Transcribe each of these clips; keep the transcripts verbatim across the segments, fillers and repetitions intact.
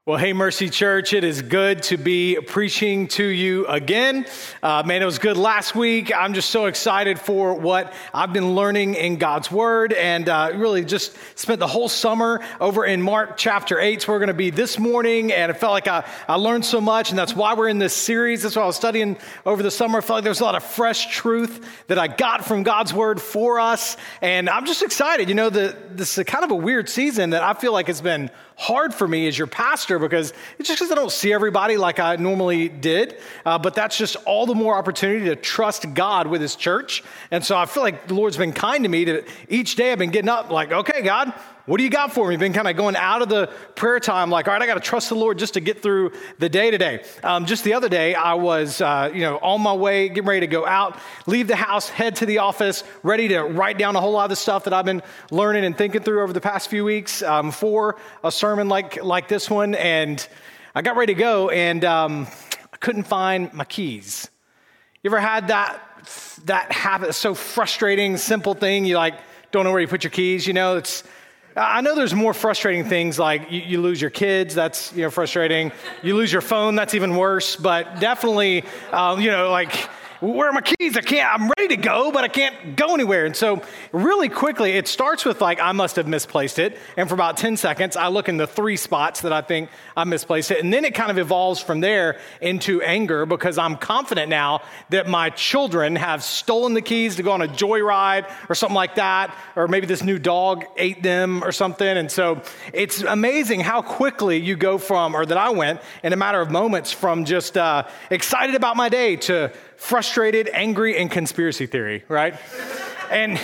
Well, hey, Mercy Church, it is good to be preaching to you again. Uh, man, it was good last week. I'm just so excited for what I've been learning in God's Word, and uh, really just spent the whole summer over in Mark chapter eight. So we're going to be this morning, and it felt like I, I learned so much, and that's why we're in this series. That's why I was studying over the summer. I felt like there was a lot of fresh truth that I got from God's Word for us, and I'm just excited. You know, the, this is kind of a weird season that I feel like it's been hard for me as your pastor, because it's just because I don't see everybody like I normally did. Uh, but that's just all the more opportunity to trust God with his church. And so I feel like the Lord's been kind to me to each day I've been getting up like, okay, God, what do you got for me? Been kind of going out of the prayer time like, all right, I got to trust the Lord just to get through the day today. Um, just the other day, I was, uh, you know, on my way, getting ready to go out, leave the house, head to the office, ready to write down a whole lot of the stuff that I've been learning and thinking through over the past few weeks um, for a sermon like, like this one. And I got ready to go, and um, I couldn't find my keys. You ever had that, that habit, so frustrating, simple thing, you like don't know where you put your keys, you know, it's, I know there's more frustrating things like you, you lose your kids, that's, you know, frustrating. You lose your phone, that's even worse. But definitely, um, you know, like, where are my keys? I can't, I'm ready to go, but I can't go anywhere. And so really quickly, it starts with like, I must have misplaced it. And for about ten seconds, I look in the three spots that I think I misplaced it. And then it kind of evolves from there into anger, because I'm confident now that my children have stolen the keys to go on a joyride or something like that. Or maybe this new dog ate them or something. And so it's amazing how quickly you go from, or that I went in a matter of moments, from just uh, excited about my day to frustrated, angry, and conspiracy theory, right? and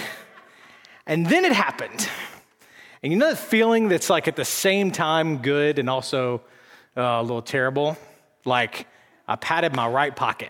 and then it happened. And you know that feeling that's like at the same time good and also uh, a little terrible? Like I patted my right pocket.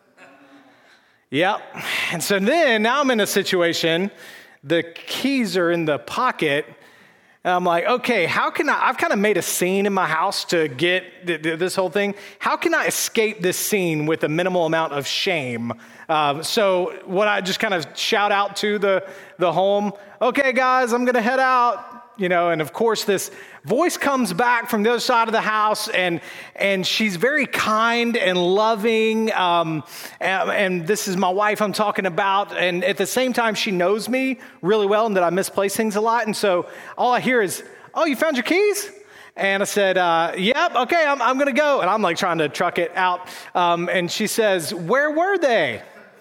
Yep. And so then now I'm in a situation, the keys are in the pocket, and I'm like, okay, how can I, I've kind of made a scene in my house to get th- th- this whole thing. How can I escape this scene with a minimal amount of shame? Uh, so what I just kind of shout out to the, the home, okay, guys, I'm going to head out. You know, and of course this voice comes back from the other side of the house, and and she's very kind and loving. Um, and, and this is my wife I'm talking about. And at the same time, she knows me really well and that I misplace things a lot. And so all I hear is, oh, you found your keys? And I said, uh, yep, okay, I'm, I'm going to go. And I'm like trying to truck it out. Um, and she says, where were they?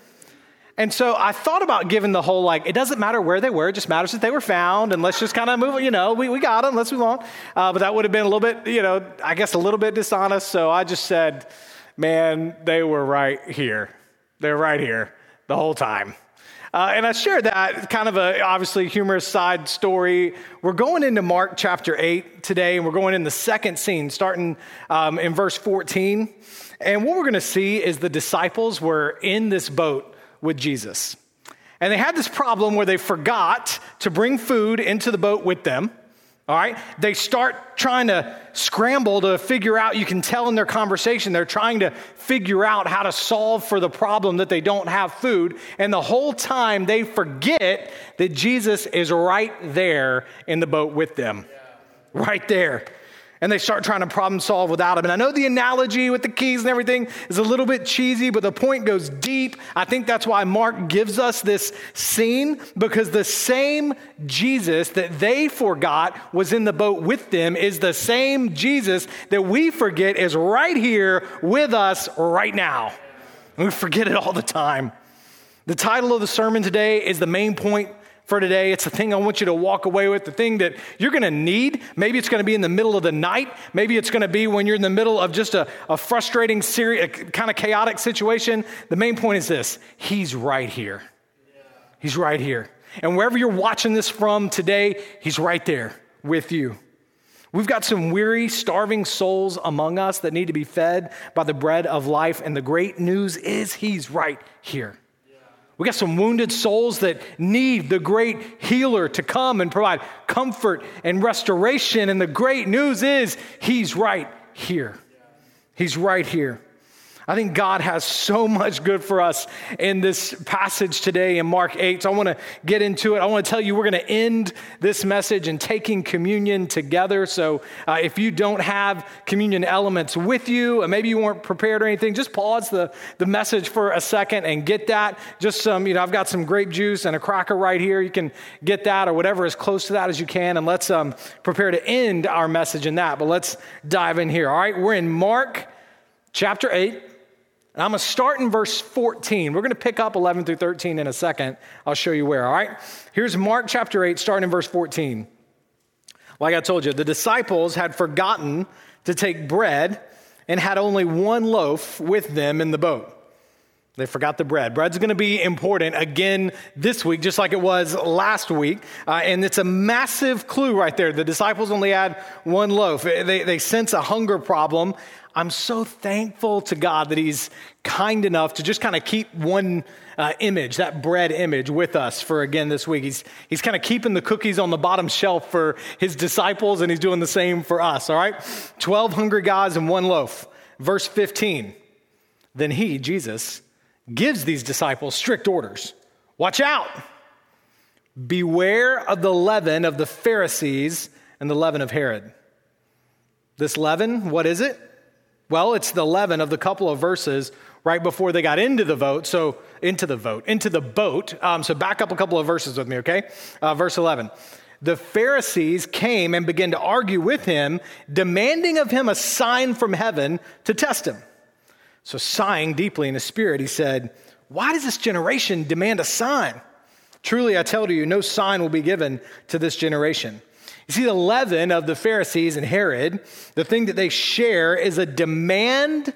And so I thought about giving the whole, like, it doesn't matter where they were, it just matters that they were found, and let's just kind of move, you know, we, we got them, let's move on. Uh, but that would have been a little bit, you know, I guess a little bit dishonest. So I just said, man, they were right here. They're right here the whole time. Uh, and I shared that kind of a obviously humorous side story. We're going into Mark chapter eight today, and we're going in the second scene, starting um, in verse fourteen. And what we're going to see is the disciples were in this boat with Jesus. And they had this problem where they forgot to bring food into the boat with them. All right. They start trying to scramble to figure out, you can tell in their conversation, they're trying to figure out how to solve for the problem that they don't have food. And the whole time they forget that Jesus is right there in the boat with them. Yeah. Right there. And they start trying to problem solve without him. And I know the analogy with the keys and everything is a little bit cheesy, but the point goes deep. I think that's why Mark gives us this scene, because the same Jesus that they forgot was in the boat with them is the same Jesus that we forget is right here with us right now. And we forget it all the time. The title of the sermon today is the main point for today. It's the thing I want you to walk away with, the thing that you're going to need. Maybe it's going to be in the middle of the night. Maybe it's going to be when you're in the middle of just a, a frustrating, serious, kind of chaotic situation. The main point is this: he's right here. He's right here. And wherever you're watching this from today, he's right there with you. We've got some weary, starving souls among us that need to be fed by the bread of life. And the great news is he's right here. We got some wounded souls that need the great healer to come and provide comfort and restoration. And the great news is he's right here. He's right here. I think God has so much good for us in this passage today in Mark eight. So I want to get into it. I want to tell you we're going to end this message in taking communion together. So uh, if you don't have communion elements with you, and maybe you weren't prepared or anything, just pause the, the message for a second and get that. Just some, you know, I've got some grape juice and a cracker right here. You can get that or whatever as close to that as you can. And let's um, prepare to end our message in that. But let's dive in here. All right, we're in Mark chapter eight. And I'm going to start in verse fourteen. We're going to pick up eleven through thirteen in a second. I'll show you where, all right? Here's Mark chapter eight, starting in verse fourteen. Like I told you, the disciples had forgotten to take bread and had only one loaf with them in the boat. They forgot the bread. Bread's going to be important again this week, just like it was last week. Uh, and it's a massive clue right there. The disciples only had one loaf. They, they sense a hunger problem. I'm so thankful to God that he's kind enough to just kind of keep one uh, image, that bread image with us for again this week. He's, he's kind of keeping the cookies on the bottom shelf for his disciples, and he's doing the same for us, all right? twelve hungry guys and one loaf. Verse fifteen, then he, Jesus, gives these disciples strict orders. Watch out. Beware of the leaven of the Pharisees and the leaven of Herod. This leaven, what is it? Well, it's the leaven of the couple of verses right before they got into the vote. So into the vote, into the boat. Um, so back up a couple of verses with me, okay? Uh, verse eleven. The Pharisees came and began to argue with him, demanding of him a sign from heaven to test him. So sighing deeply in his spirit, he said, why does this generation demand a sign? Truly, I tell you, no sign will be given to this generation. You see, the leaven of the Pharisees and Herod, the thing that they share is a demand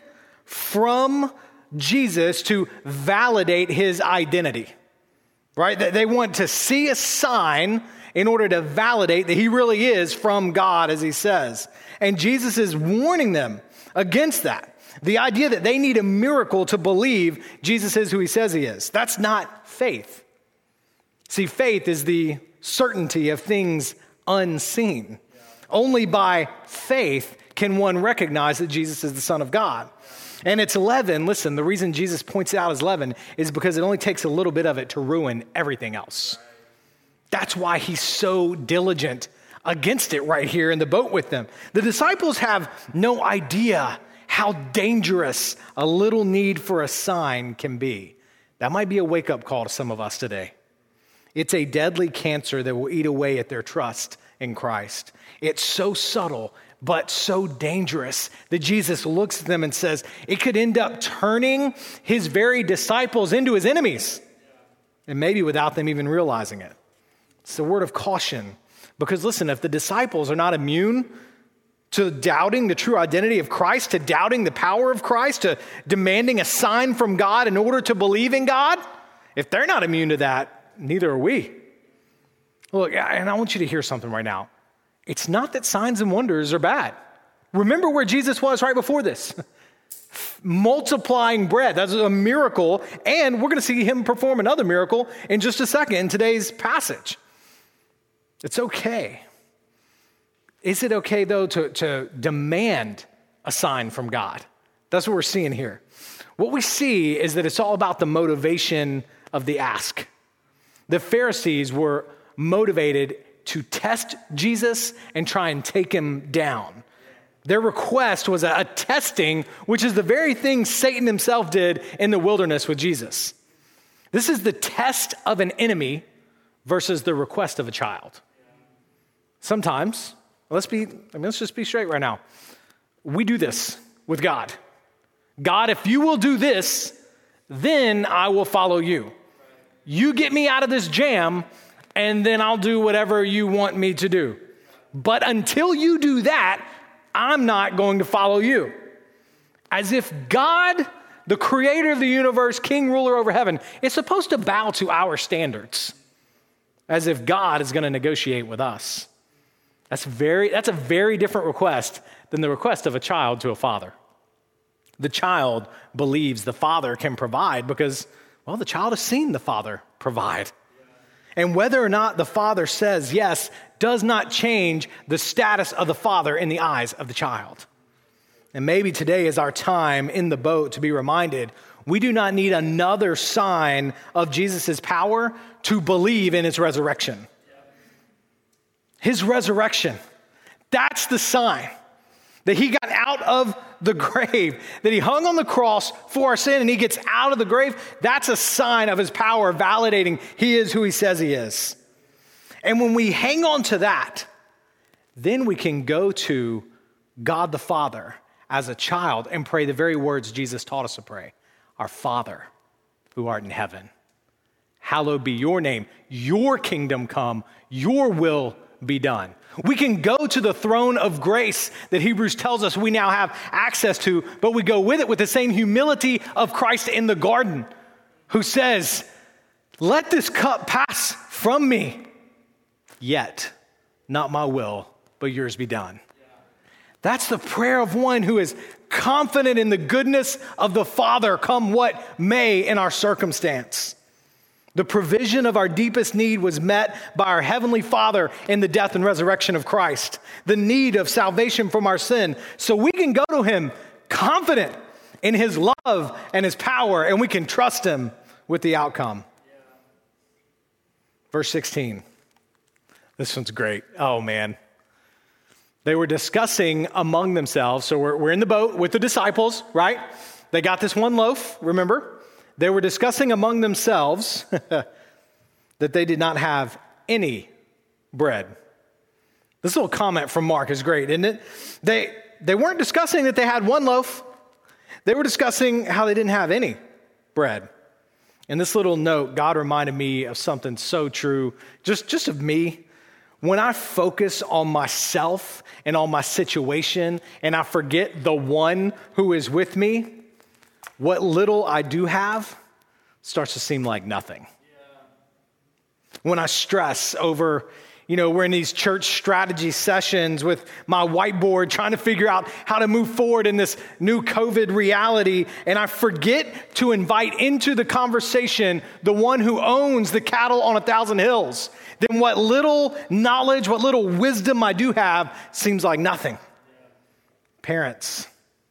from Jesus to validate his identity, right? They want to see a sign in order to validate that he really is from God, as he says. And Jesus is warning them against that. The idea that they need a miracle to believe Jesus is who he says he is. That's not faith. See, faith is the certainty of things unseen. Yeah. Only by faith can one recognize that Jesus is the Son of God. Yeah. And it's leaven. Listen, the reason Jesus points it out as leaven is because it only takes a little bit of it to ruin everything else. Right. That's why he's so diligent against it right here in the boat with them. The disciples have no idea how dangerous a little need for a sign can be. That might be a wake-up call to some of us today. It's a deadly cancer that will eat away at their trust in Christ. It's so subtle, but so dangerous that Jesus looks at them and says, it could end up turning his very disciples into his enemies. And maybe without them even realizing it. It's a word of caution. Because listen, if the disciples are not immune to doubting the true identity of Christ, to doubting the power of Christ, to demanding a sign from God in order to believe in God, if they're not immune to that, neither are we. Look, and I want you to hear something right now. It's not that signs and wonders are bad. Remember where Jesus was right before this. Multiplying bread. That's a miracle. And we're going to see him perform another miracle in just a second in today's passage. It's okay. Is it okay, though, to, to demand a sign from God? That's what we're seeing here. What we see is that it's all about the motivation of the ask. The Pharisees were motivated to test Jesus and try and take him down. Their request was a, a testing, which is the very thing Satan himself did in the wilderness with Jesus. This is the test of an enemy versus the request of a child. Sometimes, let's be, I mean, let's just be straight right now. We do this with God. God, if you will do this, then I will follow you. You get me out of this jam, and then I'll do whatever you want me to do. But until you do that, I'm not going to follow you. As if God, the creator of the universe, king, ruler over heaven, is supposed to bow to our standards. As if God is going to negotiate with us. That's very, that's a very different request than the request of a child to a father. The child believes the father can provide because, well, the child has seen the father provide. And whether or not the father says yes does not change the status of the father in the eyes of the child. And maybe today is our time in the boat to be reminded we do not need another sign of Jesus' power to believe in his resurrection. His resurrection, that's the sign that he got out of the grave, that he hung on the cross for our sin and he gets out of the grave. That's a sign of his power, validating he is who he says he is. And when we hang on to that, then we can go to God the Father as a child and pray the very words Jesus taught us to pray. Our Father, who art in heaven, hallowed be your name. Your kingdom come, your will be done. We can go to the throne of grace that Hebrews tells us we now have access to, but we go with it with the same humility of Christ in the garden, who says, let this cup pass from me, yet not my will, but yours be done. That's the prayer of one who is confident in the goodness of the Father, come what may in our circumstance. The provision of our deepest need was met by our Heavenly Father in the death and resurrection of Christ. The need of salvation from our sin. So we can go to him confident in his love and his power, and we can trust him with the outcome. Yeah. Verse sixteen. This one's great. Oh, man. They were discussing among themselves. So we're, we're in the boat with the disciples, right? They got this one loaf, remember? They were discussing among themselves that they did not have any bread. This little comment from Mark is great, isn't it? They, they weren't discussing that they had one loaf. They were discussing how they didn't have any bread. In this little note, God reminded me of something so true, just, just of me. When I focus on myself and on my situation and I forget the one who is with me, what little I do have starts to seem like nothing. Yeah. When I stress over, you know, we're in these church strategy sessions with my whiteboard trying to figure out how to move forward in this new COVID reality, and I forget to invite into the conversation the one who owns the cattle on a thousand hills, then what little knowledge, what little wisdom I do have seems like nothing. Yeah. Parents,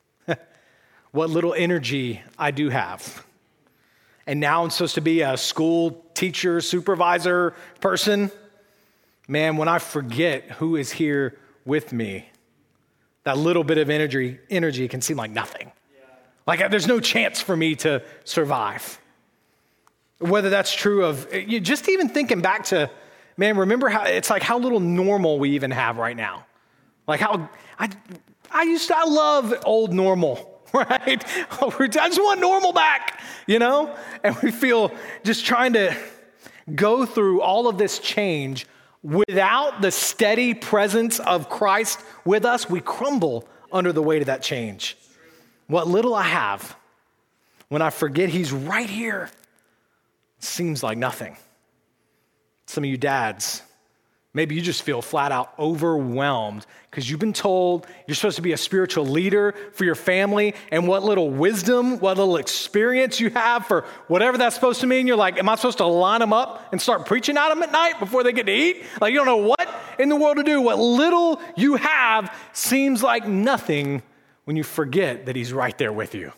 what little energy I do have. And now I'm supposed to be a school teacher, supervisor person. Man, when I forget who is here with me, that little bit of energy, energy can seem like nothing. Yeah. Like there's no chance for me to survive. Whether that's true of, you just even thinking back to, man, remember how, it's like how little normal we even have right now. Like how, I, I used to, I love old normal. Right? I just want normal back, you know? And we feel just trying to go through all of this change without the steady presence of Christ with us. We crumble under the weight of that change. What little I have, when I forget he's right here, seems like nothing. Some of you dads, maybe you just feel flat out overwhelmed because you've been told you're supposed to be a spiritual leader for your family, and what little wisdom, what little experience you have for whatever that's supposed to mean. You're like, am I supposed to line them up and start preaching at them at night before they get to eat? Like you don't know what in the world to do. What little you have seems like nothing when you forget that he's right there with you.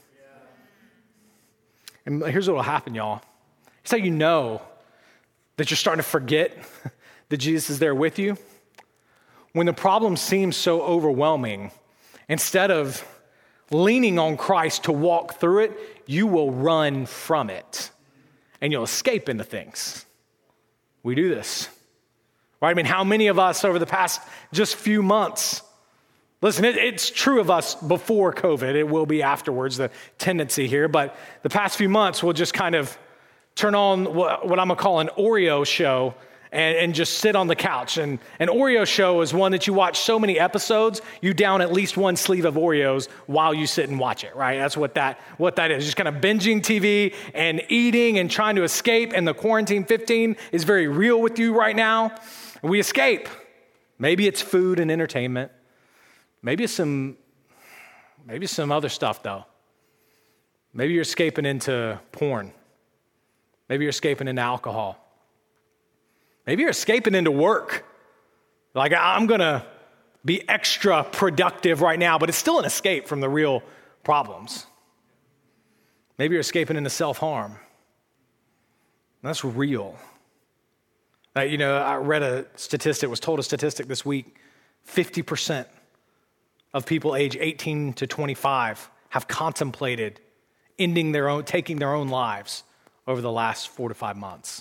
And here's what will happen, y'all. It's how you know that you're starting to forget that Jesus is there with you. When the problem seems so overwhelming, instead of leaning on Christ to walk through it, you will run from it and you'll escape into things. We do this, right? I mean, how many of us over the past just few months, listen, it, it's true of us before COVID, it will be afterwards, the tendency here, but the past few months we'll just kind of turn on what, what I'm gonna call an Oreo show And, and just sit on the couch. And an Oreo show is one that you watch so many episodes, you down at least one sleeve of Oreos while you sit and watch it, right? That's what that what that is. Just kind of binging T V and eating and trying to escape. And the quarantine fifteen is very real with you right now. We escape. Maybe it's food and entertainment. Maybe it's some, maybe it's some other stuff though. Maybe you're escaping into porn. Maybe you're escaping into alcohol. Maybe you're escaping into work. Like, I'm going to be extra productive right now, but it's still an escape from the real problems. Maybe you're escaping into self-harm. That's real. Uh, you know, I read a statistic, was told a statistic this week, fifty percent of people age eighteen to twenty-five have contemplated ending their own, taking their own lives over the last four to five months.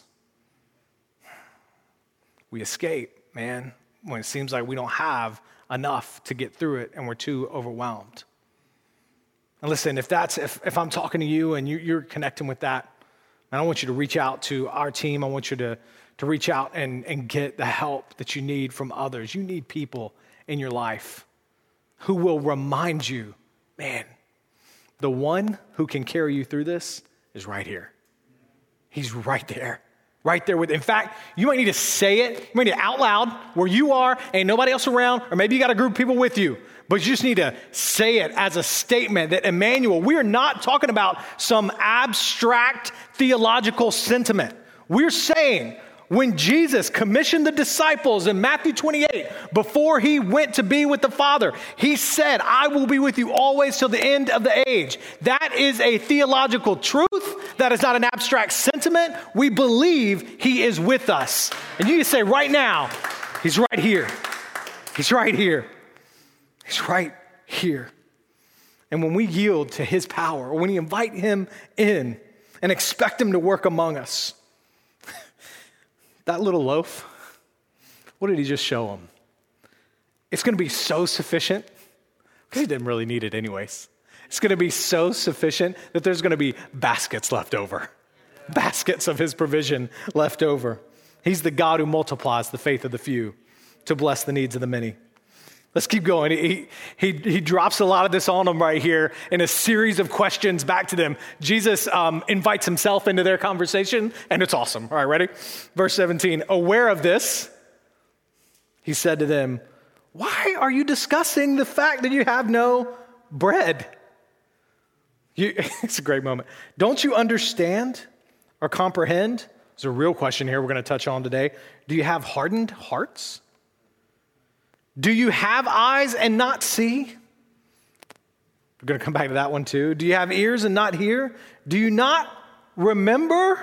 We escape, man, when it seems like we don't have enough to get through it and we're too overwhelmed. And listen, if that's if, if I'm talking to you and you, you're connecting with that, and I want you to reach out to our team. I want you to, to reach out and, and get the help that you need from others. You need people in your life who will remind you, man, the one who can carry you through this is right here. He's right there. Right there with, in fact, you might need to say it, you might need to out loud where you are, ain't nobody else around, or maybe you got a group of people with you, but you just need to say it as a statement that Emmanuel, we are not talking about some abstract theological sentiment. We're saying when Jesus commissioned the disciples in Matthew twenty-eight, before he went to be with the Father, he said, I will be with you always till the end of the age. That is a theological truth. That is not an abstract sentiment. We believe he is with us. And you can say right now, he's right here. He's right here. He's right here. And when we yield to his power, or when we invite him in and expect him to work among us, that little loaf, what did he just show them? It's going to be so sufficient, because he didn't really need it anyways. It's going to be so sufficient that there's going to be baskets left over, baskets of his provision left over. He's the God who multiplies the faith of the few to bless the needs of the many. Let's keep going. He, he, he drops a lot of this on them right here in a series of questions back to them. Jesus um, invites himself into their conversation, and it's awesome. All right, ready? Verse seventeen, aware of this, he said to them, why are you discussing the fact that you have no bread? You, it's a great moment. Don't you understand or comprehend? It's a real question here we're going to touch on today. Do you have hardened hearts? Do you have eyes and not see? We're going to come back to that one too. Do you have ears and not hear? Do you not remember?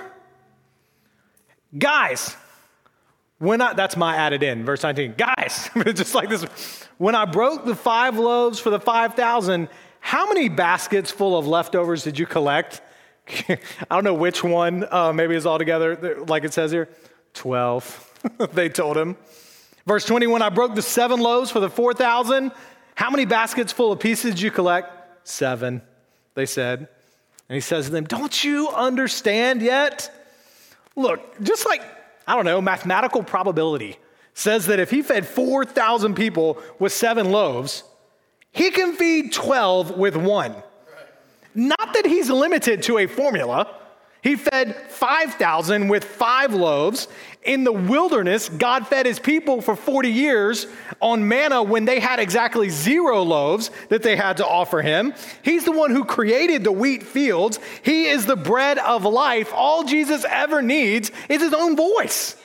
Guys, when I, that's my added in, verse nineteen. Guys, just like this. When I broke the five loaves for the five thousand, how many baskets full of leftovers did you collect? I don't know which one, uh, maybe it's all together, like it says here. twelve, they told him. Verse twenty, when I broke the seven loaves for the four thousand, how many baskets full of pieces did you collect? Seven, they said. And he says to them, don't you understand yet? Look, just like, I don't know, mathematical probability says that if he fed four thousand people with seven loaves, he can feed twelve with one. Not that he's limited to a formula. He fed five thousand with five loaves. In the wilderness, God fed his people for forty years on manna when they had exactly zero loaves that they had to offer him. He's the one who created the wheat fields. He is the bread of life. All Jesus ever needs is his own voice.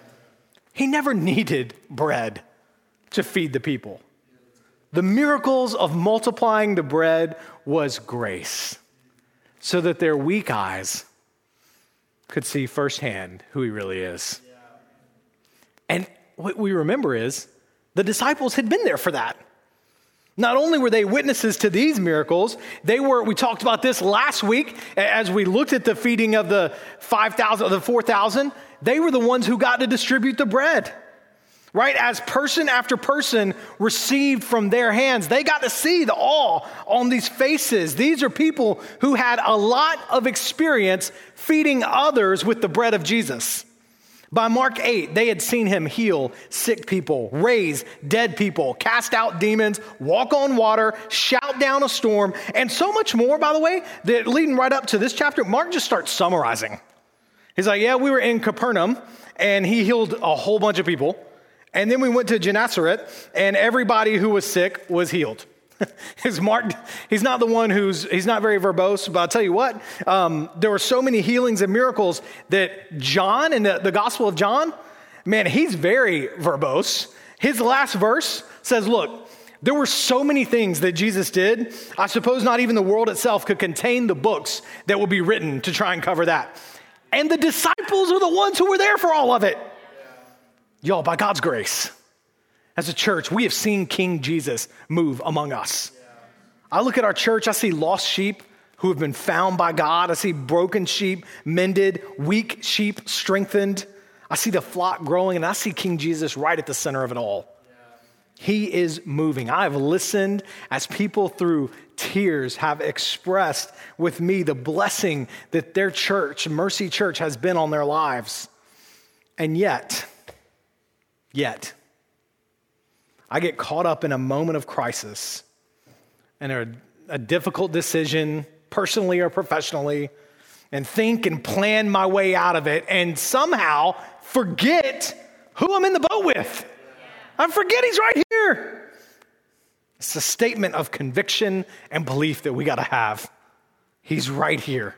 He never needed bread to feed the people. The miracles of multiplying the bread was grace, so that their weak eyes could see firsthand who he really is. Yeah. And what we remember is the disciples had been there for that. Not only were they witnesses to these miracles, they were, we talked about this last week as we looked at the feeding of the five thousand, of the four thousand, they were the ones who got to distribute the bread. Right? As person after person received from their hands, they got to see the awe on these faces. These are people who had a lot of experience feeding others with the bread of Jesus. By Mark eight, they had seen him heal sick people, raise dead people, cast out demons, walk on water, shout down a storm, and so much more, by the way, that leading right up to this chapter, Mark just starts summarizing. He's like, yeah, we were in Capernaum, and he healed a whole bunch of people. And then we went to Gennesaret, and everybody who was sick was healed. His Mark, he's not the one who's, he's not very verbose, but I'll tell you what, um, there were so many healings and miracles that John, in the, the Gospel of John, man, he's very verbose. His last verse says, look, there were so many things that Jesus did. I suppose not even the world itself could contain the books that would be written to try and cover that. And the disciples are the ones who were there for all of it. Y'all, by God's grace, as a church, we have seen King Jesus move among us. I look at our church, I see lost sheep who have been found by God. I see broken sheep mended, weak sheep strengthened. I see the flock growing, and I see King Jesus right at the center of it all. He is moving. I have listened as people through tears have expressed with me the blessing that their church, Mercy Church, has been on their lives. And yet, yet, I get caught up in a moment of crisis and a, a difficult decision, personally or professionally, and think and plan my way out of it and somehow forget who I'm in the boat with. I forget he's right here. It's a statement of conviction and belief that we got to have. He's right here.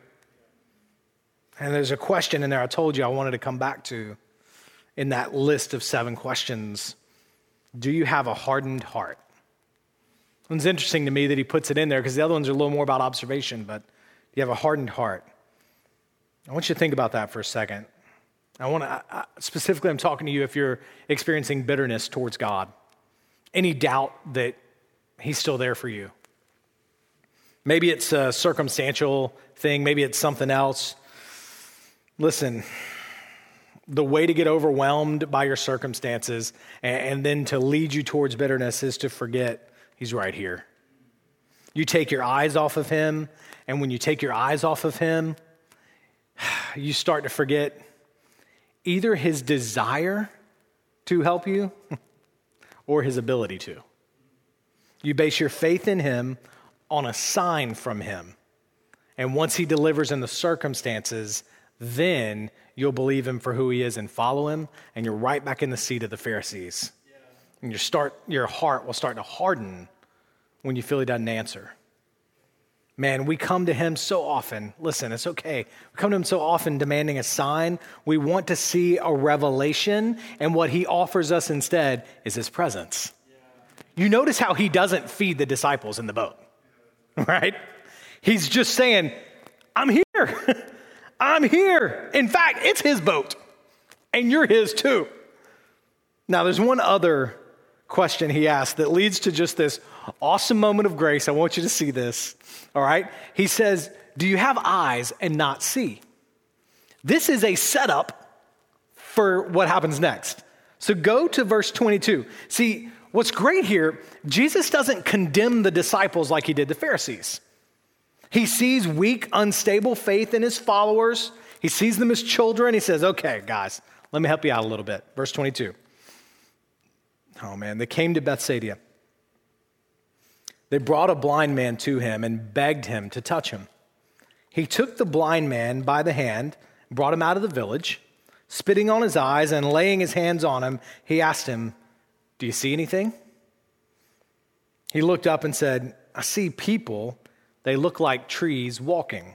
And there's a question in there I told you I wanted to come back to in that list of seven questions. Do you have a hardened heart? It's interesting to me that he puts it in there because the other ones are a little more about observation, but do you have a hardened heart? I want you to think about that for a second. I want to, I, specifically, I'm talking to you if you're experiencing bitterness towards God. Any doubt that he's still there for you. Maybe it's a circumstantial thing. Maybe it's something else. Listen, the way to get overwhelmed by your circumstances and, and then to lead you towards bitterness is to forget he's right here. You take your eyes off of him, and when you take your eyes off of him, you start to forget either his desire to help you or his ability to. You base your faith in him on a sign from him. And once he delivers in the circumstances, then you'll believe him for who he is and follow him, and you're right back in the seat of the Pharisees. Yeah. And your start, your heart will start to harden when you feel he doesn't answer. Man, we come to him so often. Listen, it's okay. We come to him so often demanding a sign. We want to see a revelation, and what he offers us instead is his presence. Yeah. You notice how he doesn't feed the disciples in the boat, right? He's just saying, I'm here. I'm here. In fact, it's his boat, and you're his too. Now, there's one other question he asked that leads to just this awesome moment of grace. I want you to see this. All right. He says, do you have eyes and not see? This is a setup for what happens next. So go to verse twenty-two. See, what's great here, Jesus doesn't condemn the disciples like he did the Pharisees. He sees weak, unstable faith in his followers. He sees them as children. He says, okay, guys, let me help you out a little bit. Verse twenty-two. Oh man, they came to Bethsaida. They brought a blind man to him and begged him to touch him. He took the blind man by the hand, brought him out of the village, spitting on his eyes and laying his hands on him. He asked him, do you see anything? He looked up and said, I see people. They look like trees walking.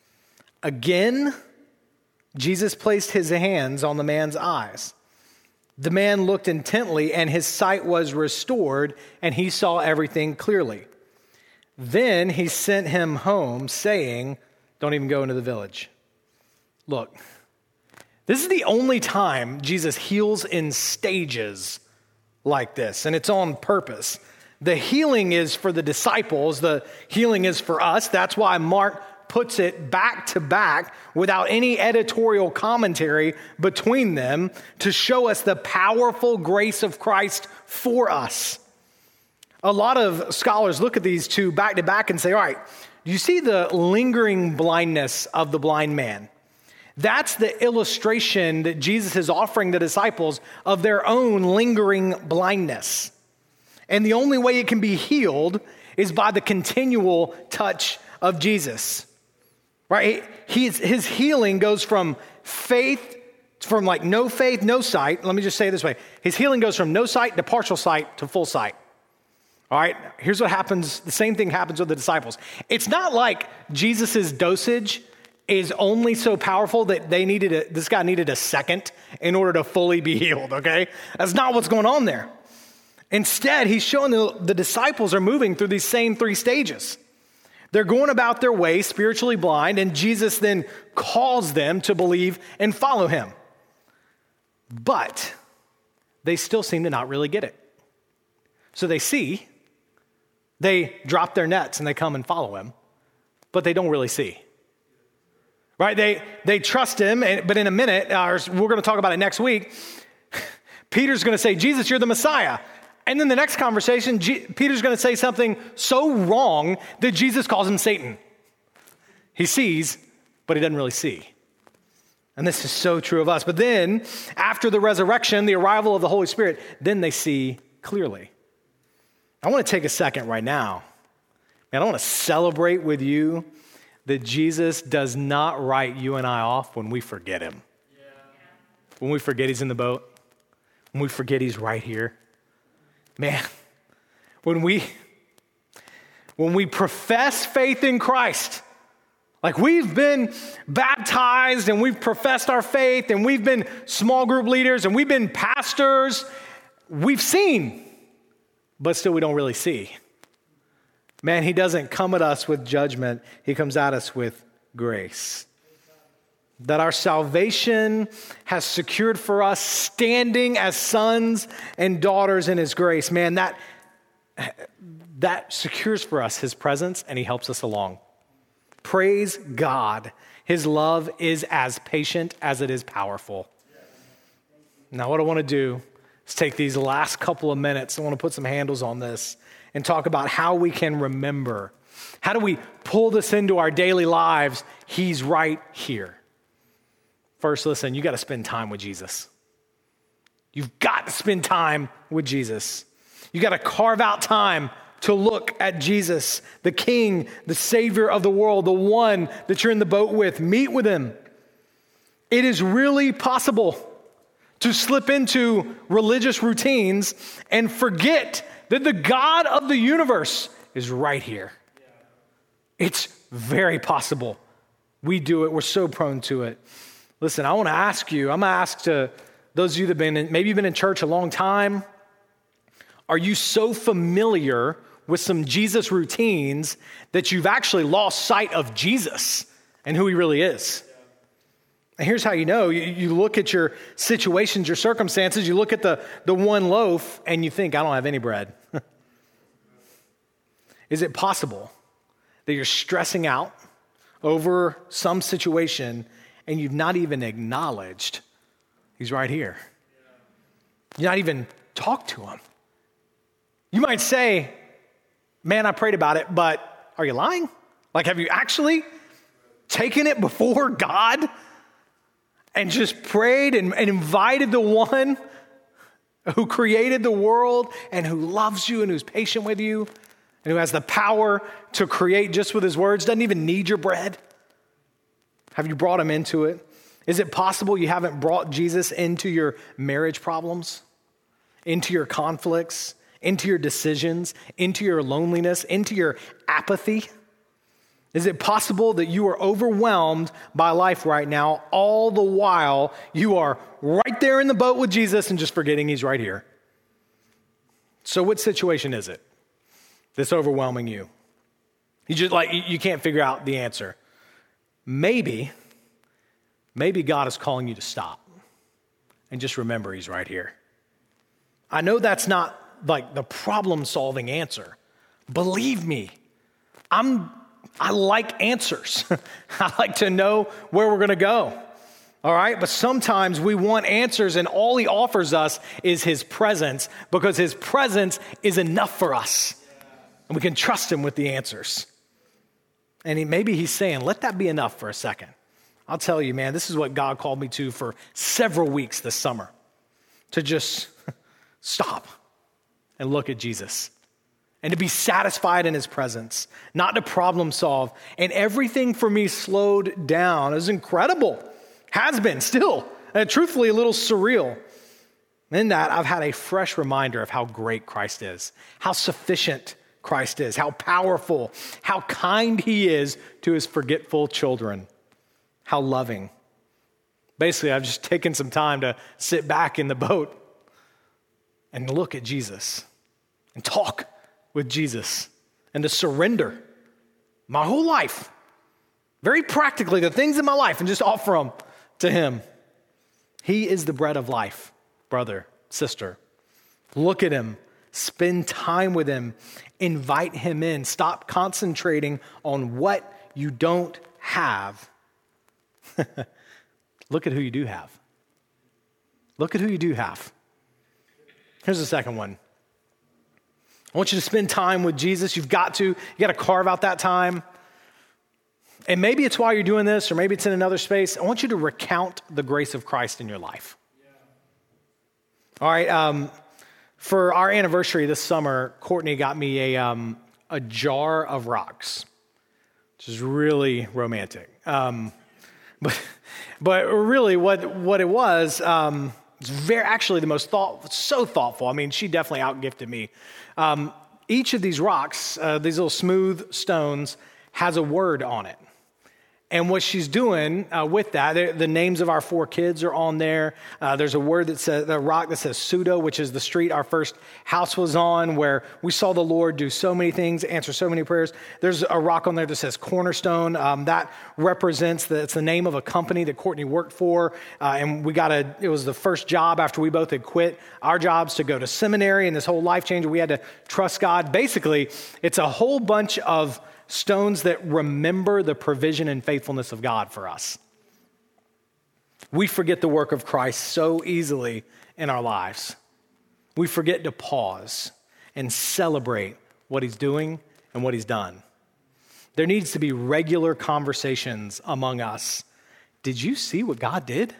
Again, Jesus placed his hands on the man's eyes. The man looked intently, and his sight was restored, and he saw everything clearly. Then he sent him home, saying, don't even go into the village. Look, this is the only time Jesus heals in stages like this, and it's on purpose. The healing is for the disciples. The healing is for us. That's why Mark puts it back to back without any editorial commentary between them to show us the powerful grace of Christ for us. A lot of scholars look at these two back to back and say, all right, do you see the lingering blindness of the blind man? That's the illustration that Jesus is offering the disciples of their own lingering blindness. And the only way it can be healed is by the continual touch of Jesus. Right? He's, his healing goes from faith, from like no faith, no sight. Let me just say it this way. His healing goes from no sight to partial sight to full sight. All right? Here's what happens. The same thing happens with the disciples. It's not like Jesus's dosage is only so powerful that they needed a, this guy needed a second in order to fully be healed, okay? That's not what's going on there. Instead, he's showing the, the disciples are moving through these same three stages. They're going about their way spiritually blind, and Jesus then calls them to believe and follow him. But they still seem to not really get it. So they see, they drop their nets and they come and follow him, but they don't really see. Right? They they trust him, and, but in a minute, or we're going to talk about it next week, Peter's going to say, Jesus, you're the Messiah. And then the next conversation, G- Peter's going to say something so wrong that Jesus calls him Satan. He sees, but he doesn't really see. And this is so true of us. But then, after the resurrection, the arrival of the Holy Spirit, then they see clearly. I want to take a second right now. And I want to celebrate with you that Jesus does not write you and I off when we forget him. Yeah. When we forget he's in the boat. When we forget he's right here. Man, when we, when we profess faith in Christ, like we've been baptized and we've professed our faith and we've been small group leaders and we've been pastors, we've seen, but still we don't really see. Man, he doesn't come at us with judgment. He comes at us with grace. That our salvation has secured for us standing as sons and daughters in his grace. Man, that, that secures for us his presence and he helps us along. Praise God. His love is as patient as it is powerful. Now, what I want to do is take these last couple of minutes. I want to put some handles on this and talk about how we can remember. How do we pull this into our daily lives? He's right here. First, listen, you got to spend time with Jesus. You've got to spend time with Jesus. You got to carve out time to look at Jesus, the King, the Savior of the world, the one that you're in the boat with. Meet with him. It is really possible to slip into religious routines and forget that the God of the universe is right here. It's very possible. We do it. We're so prone to it. Listen, I want to ask you, I'm going to ask to those of you that have been in, maybe you've been in church a long time. Are you so familiar with some Jesus routines that you've actually lost sight of Jesus and who he really is? And here's how you know. You, you look at your situations, your circumstances, you look at the, the one loaf and you think, I don't have any bread. Is it possible that you're stressing out over some situation and you've not even acknowledged he's right here? You've not even talked to him. You might say, man, I prayed about it, but are you lying? Like, have you actually taken it before God and just prayed and, and invited the one who created the world and who loves you and who's patient with you and who has the power to create just with his words, doesn't even need your bread? Have you brought him into it? Is it possible you haven't brought Jesus into your marriage problems, into your conflicts, into your decisions, into your loneliness, into your apathy? Is it possible that you are overwhelmed by life right now, all the while you are right there in the boat with Jesus and just forgetting he's right here? So what situation is it that's overwhelming you? You just like, you can't figure out the answer. Maybe, maybe God is calling you to stop and just remember he's right here. I know that's not like the problem-solving answer. Believe me, I'm, I like answers. I like to know where we're going to go. All right? But sometimes we want answers and all he offers us is his presence because his presence is enough for us. And we can trust him with the answers. And he, maybe he's saying, let that be enough for a second. I'll tell you, man, this is what God called me to for several weeks this summer. To just stop and look at Jesus. And to be satisfied in his presence. Not to problem solve. And everything for me slowed down. It was incredible. Has been still. And truthfully, a little surreal. In that, I've had a fresh reminder of how great Christ is. How sufficient Christ is, how powerful, how kind he is to his forgetful children, how loving. Basically, I've just taken some time to sit back in the boat and look at Jesus and talk with Jesus and to surrender my whole life, very practically, the things in my life, and just offer them to him. He is the bread of life, brother, sister. Look at him. Spend time with him. Invite him in. Stop concentrating on what you don't have. Look at who you do have. Look at who you do have. Here's the second one. I want you to spend time with Jesus. You've got to. You got to carve out that time. And maybe it's while you're doing this, or maybe it's in another space. I want you to recount the grace of Christ in your life. Yeah. All right. Um, for our anniversary this summer, Courtney got me a um, a jar of rocks, which is really romantic. Um, but but really, what what it was, um, it's very actually the most thought so thoughtful. I mean, she definitely outgifted me. Um, each of these rocks, uh, these little smooth stones, has a word on it. And what she's doing uh, with that, the names of our four kids are on there. Uh, there's a word that says, the rock that says Pseudo, which is the street our first house was on, where we saw the Lord do so many things, answer so many prayers. There's a rock on there that says Cornerstone. Um, that represents, the, it's the name of a company that Courtney worked for. Uh, and we got a, it was the first job after we both had quit our jobs to go to seminary and this whole life change. We had to trust God. Basically, it's a whole bunch of stones that remember the provision and faithfulness of God for us. We forget the work of Christ so easily in our lives. We forget to pause and celebrate what he's doing and what he's done. There needs to be regular conversations among us. Did you see what God did?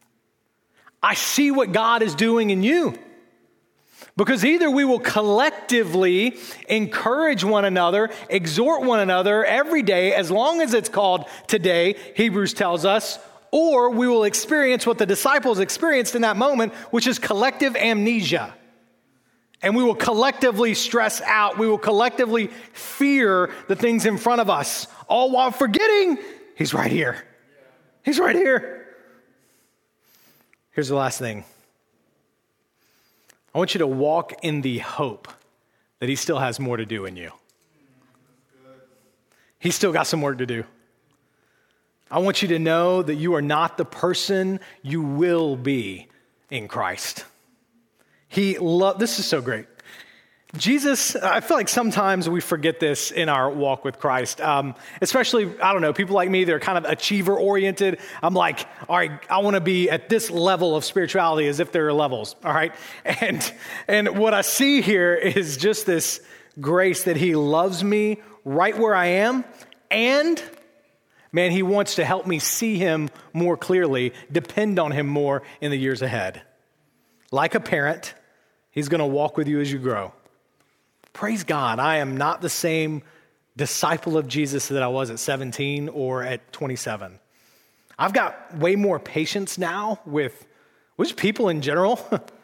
I see what God is doing in you. Because either we will collectively encourage one another, exhort one another every day, as long as it's called today, Hebrews tells us, or we will experience what the disciples experienced in that moment, which is collective amnesia. And we will collectively stress out. We will collectively fear the things in front of us, all while forgetting he's right here. He's right here. Here's the last thing. I want you to walk in the hope that he still has more to do in you. He's still got some work to do. I want you to know that you are not the person you will be in Christ. He loved, this is so great. Jesus, I feel like sometimes we forget this in our walk with Christ, um, especially, I don't know, people like me, they're kind of achiever-oriented. I'm like, all right, I want to be at this level of spirituality as if there are levels, all right? And, and what I see here is just this grace that he loves me right where I am, and, man, he wants to help me see him more clearly, depend on him more in the years ahead. Like a parent, he's going to walk with you as you grow. Praise God, I am not the same disciple of Jesus that I was at seventeen or at twenty-seven. I've got way more patience now with, with people in general,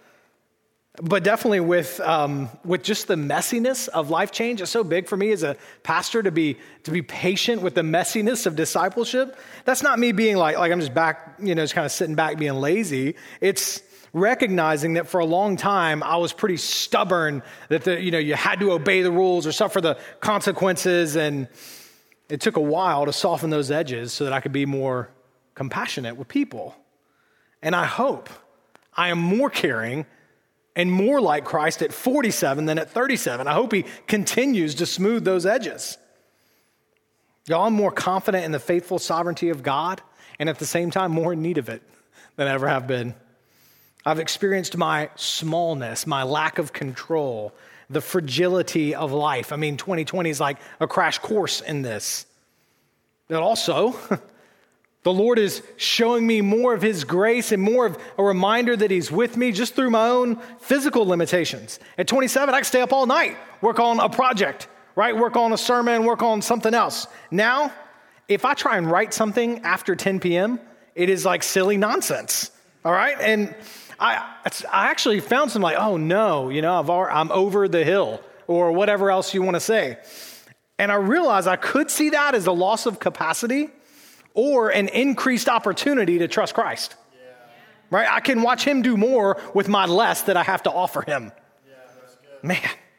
but definitely with um, with just the messiness of life change. It's so big for me as a pastor to be to be patient with the messiness of discipleship. That's not me being like, like I'm just back, you know, just kind of sitting back being lazy. It's recognizing that for a long time, I was pretty stubborn that the, you know, you had to obey the rules or suffer the consequences. And it took a while to soften those edges so that I could be more compassionate with people. And I hope I am more caring and more like Christ at forty-seven than at thirty-seven. I hope he continues to smooth those edges. Y'all, I'm more confident in the faithful sovereignty of God, and at the same time, more in need of it than I ever have been. I've experienced my smallness, my lack of control, the fragility of life. I mean, twenty twenty is like a crash course in this. But also, the Lord is showing me more of his grace and more of a reminder that he's with me just through my own physical limitations. At twenty-seven, I could stay up all night, work on a project, right? Work on a sermon, work on something else. Now, if I try and write something after ten p.m., it is like silly nonsense, all right? And I I actually found some like, oh no, you know, I've already, I'm over the hill or whatever else you want to say. And I realized I could see that as a loss of capacity or an increased opportunity to trust Christ. Yeah. Right? I can watch him do more with my less that I have to offer him. Yeah, that's good. Man,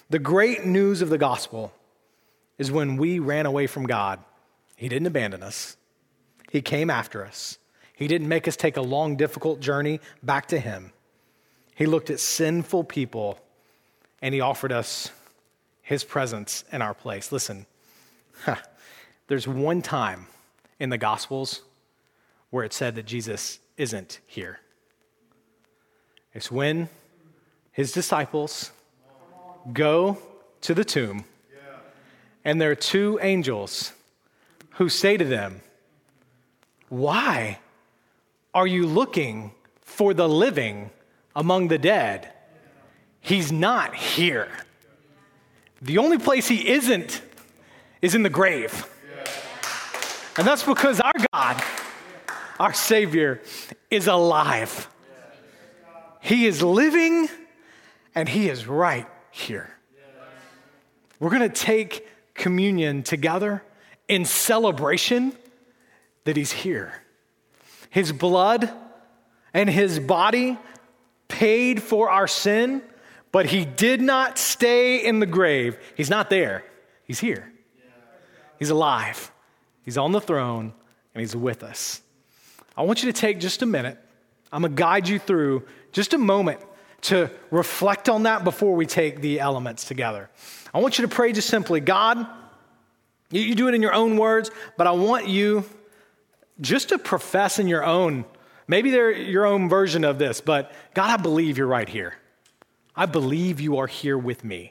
The great news of the gospel is when we ran away from God, he didn't abandon us. He came after us. He didn't make us take a long, difficult journey back to him. He looked at sinful people and he offered us his presence in our place. Listen, huh, there's one time in the Gospels where it said that Jesus isn't here. It's when his disciples go to the tomb and there are two angels who say to them, "Why are you looking for the living among the dead? He's not here." The only place he isn't is in the grave. And that's because our God, our Savior, is alive. He is living and he is right here. We're going to take communion together in celebration that he's here. His blood and his body paid for our sin, but he did not stay in the grave. He's not there. He's here. He's alive. He's on the throne, and he's with us. I want you to take just a minute. I'm going to guide you through just a moment to reflect on that before we take the elements together. I want you to pray just simply, God, you, you do it in your own words, but I want you just to profess in your own, maybe they're your own version of this, but God, I believe you're right here. I believe you are here with me.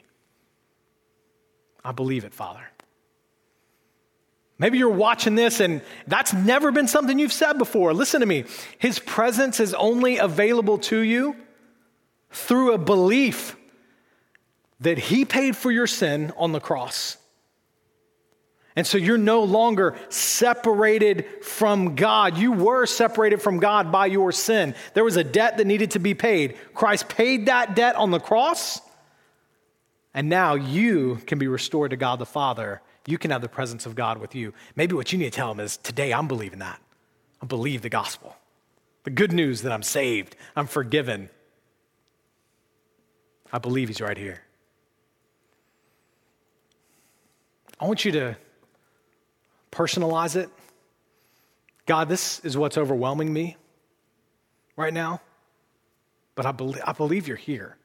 I believe it, Father. Maybe you're watching this and that's never been something you've said before. Listen to me. His presence is only available to you through a belief that he paid for your sin on the cross. And so you're no longer separated from God. You were separated from God by your sin. There was a debt that needed to be paid. Christ paid that debt on the cross. And now you can be restored to God the Father. You can have the presence of God with you. Maybe what you need to tell him is, today I'm believing that. I believe the gospel. The good news that I'm saved, I'm forgiven. I believe he's right here. I want you to personalize it. God, this is what's overwhelming me right now, but I believe, I believe you're here.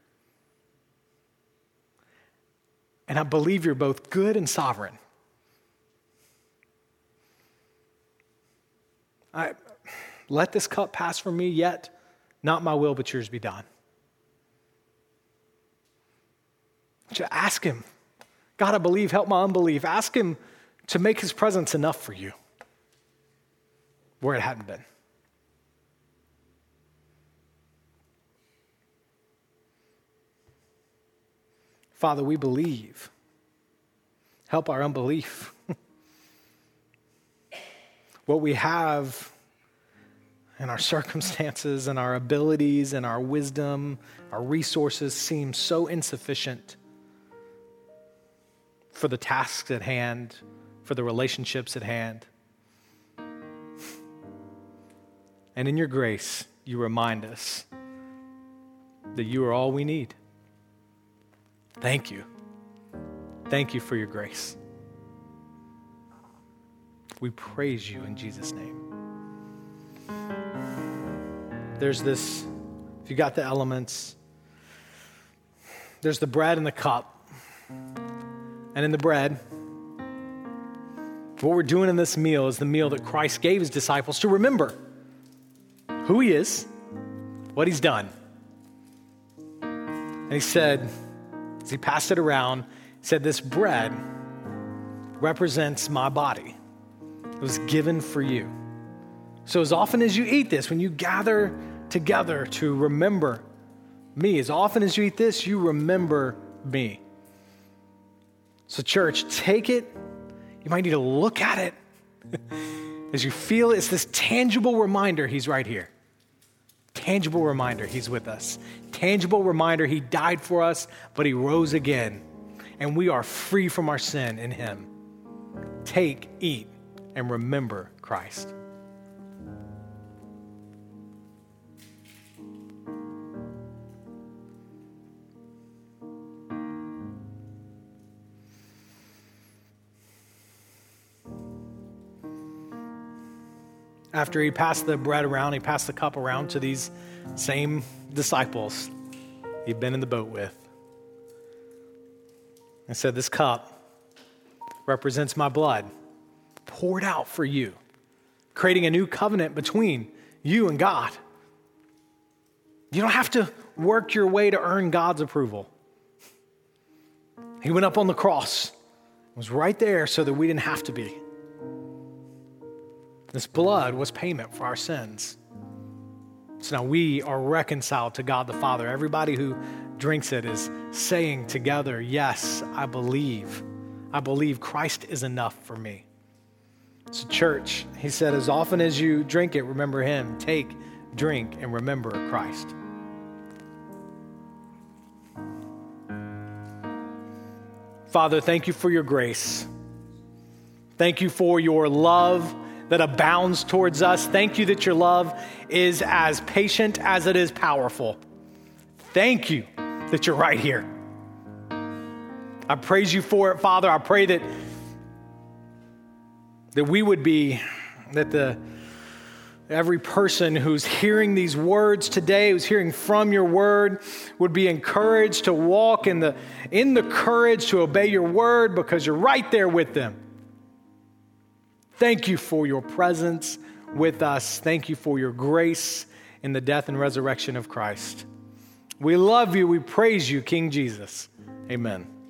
And I believe you're both good and sovereign. I, let this cup pass from me, yet not my will, but yours be done. To ask him, God, I believe, help my unbelief. Ask him to make his presence enough for you where it hadn't been. Father, we believe. Help our unbelief. What we have and our circumstances and our abilities and our wisdom, our resources seem so insufficient for the tasks at hand, for the relationships at hand. And in your grace, you remind us that you are all we need. Thank you. Thank you for your grace. We praise you in Jesus' name. There's this, if you got the elements, there's the bread and the cup. And in the bread, what we're doing in this meal is the meal that Christ gave his disciples to remember who he is, what he's done. And he said, as he passed it around, he said, this bread represents my body. It was given for you. So as often as you eat this, when you gather together to remember me, as often as you eat this, you remember me. So church, take it. You might need to look at it as you feel it. It's this tangible reminder he's right here. Tangible reminder he's with us. Tangible reminder he died for us, but he rose again. And we are free from our sin in him. Take, eat, and remember Christ. after he passed the bread around, he passed the cup around to these same disciples he'd been in the boat with. And said, this cup represents my blood poured out for you, creating a new covenant between you and God. You don't have to work your way to earn God's approval. He went up on the cross. It was right there so that we didn't have to be. This blood was payment for our sins. So now we are reconciled to God the Father. Everybody who drinks it is saying together, yes, I believe. I believe Christ is enough for me. So church, he said, as often as you drink it, remember him. Take, drink, and remember Christ. Father, thank you for your grace. Thank you for your love that abounds towards us. Thank you that your love is as patient as it is powerful. Thank you that you're right here. I praise you for it, Father. I pray that, that we would be, that the every person who's hearing these words today, who's hearing from your word, would be encouraged to walk in the, in the courage to obey your word because you're right there with them. Thank you for your presence with us. Thank you for your grace in the death and resurrection of Christ. We love you. We praise you, King Jesus. Amen.